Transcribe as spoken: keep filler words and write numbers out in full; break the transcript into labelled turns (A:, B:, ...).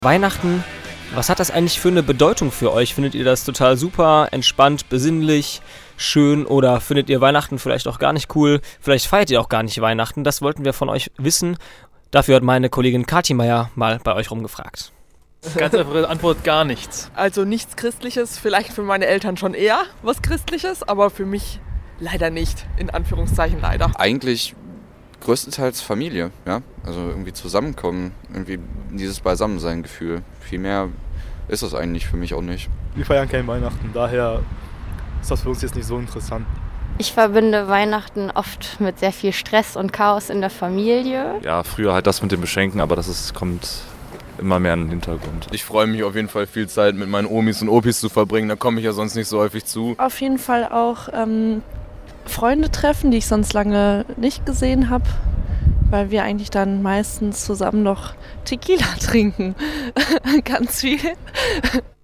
A: Weihnachten, was hat das eigentlich für eine Bedeutung für euch? Findet ihr das total super, entspannt, besinnlich, schön oder findet ihr Weihnachten vielleicht auch gar nicht cool? Vielleicht feiert ihr auch gar nicht Weihnachten, das wollten wir von euch wissen. Dafür hat meine Kollegin Kathi Meier mal bei euch rumgefragt.
B: Ganz einfache Antwort, gar nichts.
C: Also nichts Christliches, vielleicht für meine Eltern schon eher was Christliches, aber für mich leider nicht, in Anführungszeichen leider.
D: Eigentlich größtenteils Familie, ja, also irgendwie zusammenkommen, irgendwie dieses Beisammensein-Gefühl. Viel mehr ist das eigentlich für mich auch nicht.
E: Wir feiern kein Weihnachten, daher ist das für uns jetzt nicht so interessant.
F: Ich verbinde Weihnachten oft mit sehr viel Stress und Chaos in der Familie.
G: Ja, früher halt das mit dem Beschenken, aber das ist, kommt immer mehr in den Hintergrund.
H: Ich freue mich auf jeden Fall viel Zeit mit meinen Omis und Opis zu verbringen, da komme ich ja sonst nicht so häufig zu.
I: Auf jeden Fall auch ähm, Freunde treffen, die ich sonst lange nicht gesehen habe, weil wir eigentlich dann meistens zusammen noch Tequila trinken. Ganz viel.